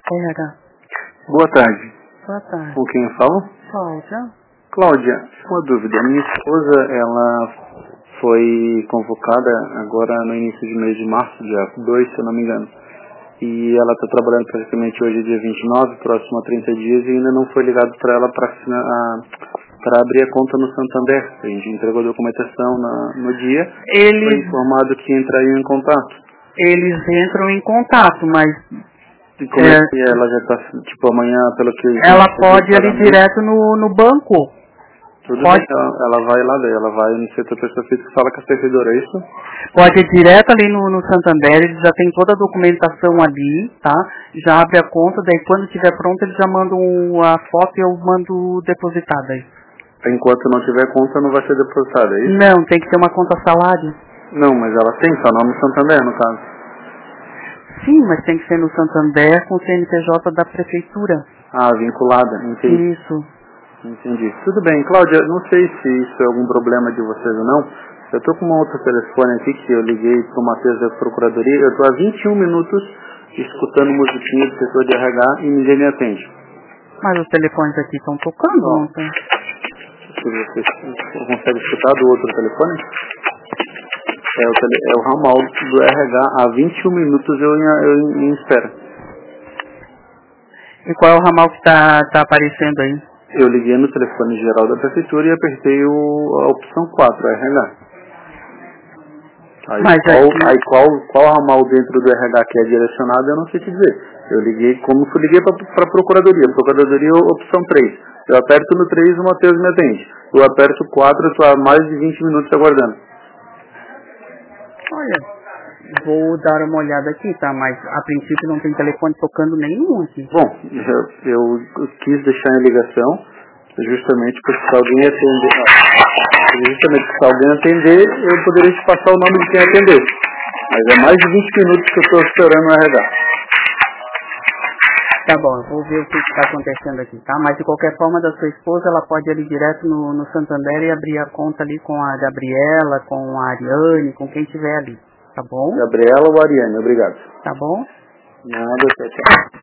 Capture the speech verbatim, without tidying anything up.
R H. Boa tarde. Boa tarde. Com quem eu falo? Cláudia. Cláudia, uma dúvida. Minha esposa, ela foi convocada agora no início de mês de março, dia dois, se eu não me engano. E ela está trabalhando praticamente hoje, dia vinte e nove, próximo a trinta dias, e ainda não foi ligado para ela para abrir a conta no Santander. A gente entregou a documentação na, no dia. Eles, foi informado que entraria em contato. Eles entram em contato, mas... E como é, é que ela já está, tipo, amanhã, pelo que... Ela pode ir ali direto no, no banco. Tudo pode. bem, ela, ela vai lá, daí ela vai no setor pessoa física e fala com a servidora, é isso? Pode ir direto ali no, no Santander, eles já tem toda a documentação ali, tá? Já abre a conta, daí quando estiver pronto eles já mandam a foto e eu mando depositada aí. Enquanto não tiver conta não vai ser depositada, é isso? Não, tem que ter uma conta salário. Não, mas ela tem só nome Santander, no caso. Sim, mas tem que ser no Santander com o C N P J da prefeitura. Ah, vinculada, entendi. Isso. Entendi. Tudo bem, Cláudia, não sei se isso é algum problema de vocês ou não. Eu tô com uma outra telefone aqui que eu liguei pro Matheus da Procuradoria. Eu tô há vinte e um minutos escutando musiquinha do setor de R H e ninguém me atende. Mas os telefones aqui estão tocando, Não. não tem? Se você consegue escutar do outro telefone? É o, tele, é o ramal do R H. Há vinte e um minutos eu, eu, eu em espera. E qual é o ramal que tá, tá aparecendo aí? Eu liguei no telefone geral da prefeitura e apertei o, a opção quatro, R H. Aí, Mas qual, aqui... aí qual, qual ramal dentro do R H que é direcionado, eu não sei te dizer. Eu liguei, como eu liguei para a Procuradoria. Procuradoria, opção três. Eu aperto no três, o Matheus me atende. Eu aperto o quatro, eu estou há mais de vinte minutos aguardando. Olha, vou dar uma olhada aqui, tá? Mas a princípio não tem telefone tocando nenhum aqui. Bom, eu, eu quis deixar em ligação justamente porque se alguém atender, justamente se alguém atender, eu poderia te passar o nome de quem atender. Mas é mais de vinte minutos que eu estou esperando o R H. Tá bom, eu vou ver o que está acontecendo aqui, tá? Mas de qualquer forma, da sua esposa, ela pode ir ali direto no, no Santander e abrir a conta ali com a Gabriela, com a Ariane, com quem tiver ali, tá bom? Gabriela ou Ariane, obrigado. Tá bom? Nada, tchau, tchau.